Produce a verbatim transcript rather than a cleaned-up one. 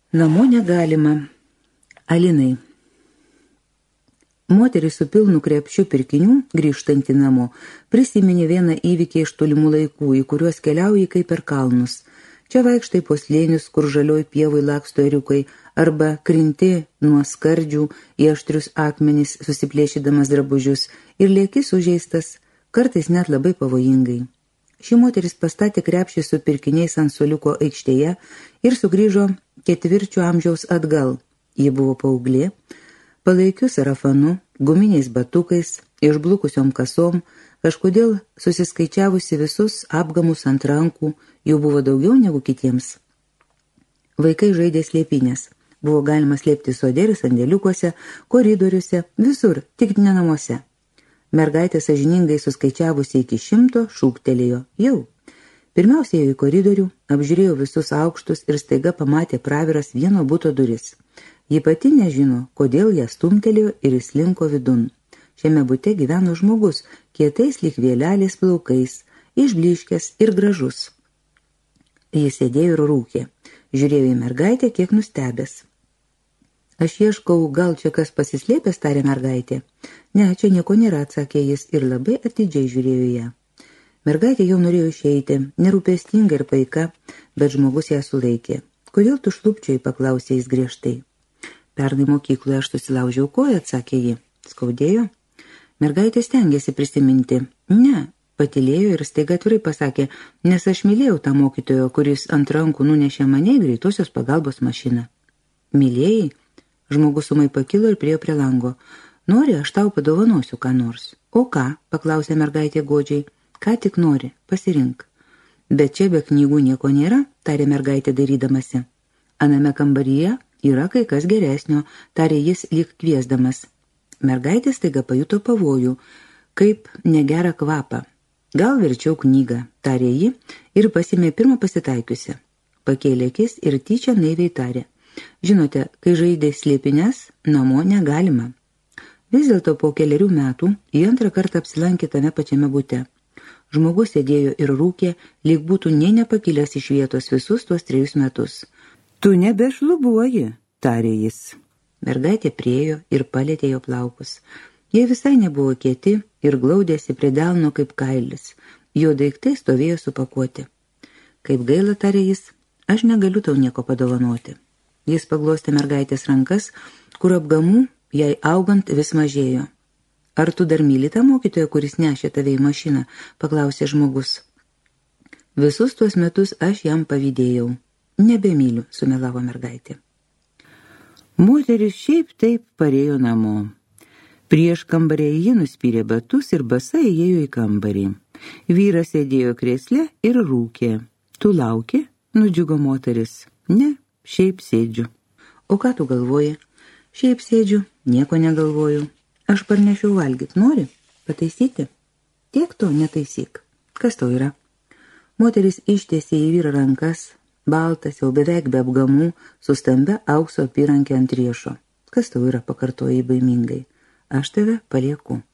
Namo negalima. Alinai. Moteris su pilnu krepšiu pirkinių, grįžtanti namo, prisiminė vieną įvykį iš tolimų laikų, į kuriuos keliauji kaip per kalnus. Čia vaikštai po slėnius, kur žalioj pievai laksto ėriukai, arba krinti nuo skardžių į aštrius akmenis, susiplėšydamas drabužius, ir lieki sužeistas, kartais net labai pavojingai. Ši moteris pastatė krepšį su pirkiniais ant suoliuko aikštėje ir sugrįžo ketvirčio amžiaus atgal. Ji buvo paauglė, palaikiu sarafanu, guminiais batukais, išblukusiom kasom, kažkodėl susiskaičiavusi visus apgamus ant rankų, jų buvo daugiau negu kitiems. Vaikai žaidė slėpynės. Buvo galima slėpti sode ir sandėliukuose, koridoriuose, visur, tik ne namuose. Mergaitė sąžiningai suskaičiavusi iki šimto šūktelėjo. Jau. Pirmiausia ėjo į koridorių, apžiūrėjo visus aukštus ir staiga pamatė praviras vieno buto duris. Ji pati nežino, kodėl ją stumtelėjo ir įslinko vidun. Šiame bute gyveno žmogus, kietais lyg vėlelės plaukais, išblyškęs ir gražus. Jis sėdėjo ir rūkė. Žiūrėjo į mergaitę, kiek nustebęs. Aš ieškau, gal čia kas pasislėpęs, tarė mergaitė. Ne, čia nieko nėra, atsakė jis ir labai atidžiai žiūrėjo ją. Mergaitė jau norėjo išeiti, nerūpestinga ir paika, bet žmogus ją sulaikė. Kodėl tu šlupčiai, paklausė jis griežtai. Pernai mokykloje aš susilaužiau koją, atsakė ji. Skaudėjo? Mergaitė stengėsi prisiminti. Ne, patylėjo ir staiga atvirai pasakė, nes aš mylėjau tą mokytojo, kuris ant rankų nunešė mane į greitosios pagalbos mašiną. Mylėjai? Žmogus sumai pakilo ir priėjo prie lango. Nori, aš tau padovanosiu ką nors. O ką? Paklausė mergaitė godžiai. Ką tik nori, pasirink. Bet čia be knygų nieko nėra, tarė mergaitė darydamasi. Aname kambaryje yra kai kas geresnio, tarė jis lyg kviesdamas. Mergaitė staiga pajuto pavojų, kaip negerą kvapą. Gal verčiau knygą, tarė ji ir pasimė pirmą pasitaikiusią. Pakėlė akis ir tyčia naiviai tarė. Žinote, kai žaidė slėpines, namo negalima. Vis dėlto po keliarių metų į antrą kartą apsilankė tame pačiame bute. Žmogus sėdėjo ir rūkė, lyg būtų nė nepakilęs iš vietos visus tuos trejus metus. Tu nebešlubuoji, tarė jis. Mergaitė priejo ir palėtė jo plaukus. Jie visai nebuvo kieti ir glaudėsi prie delno kaip kailis. Jo daiktai stovėjo supakuoti. Kaip gaila, tarė jis, aš negaliu tau nieko padovanoti. Jis paglostė mergaitės rankas, kur apgamų jai augant vis mažėjo. Ar tu dar myli tą mokytoją, kuris nešė tave į mašiną, paklausė žmogus. Visus tuos metus aš jam pavydėjau. Nebemyliu, sumelavo mergaitė. Moteris šiaip taip parėjo namo. Prieš kambarį ji nuspyrė batus ir basa įėjo į kambarį. Vyras sėdėjo krėsle ir rūkė. Tu lauki? Nudžiugo moteris. Ne. Šiaip sėdžiu. O ką tu galvoji? Šiaip sėdžiu, nieko negalvoju. Aš parnešiau valgyt, nori? Pataisyti? Tiek to netaisyk. Kas tau yra? Moteris ištiesė į vyrą rankas, baltas, jau beveik be apgamų, su stambia aukso apyrankė ant riešo. Kas tau yra, pakartojo baimingai. Aš tave palieku.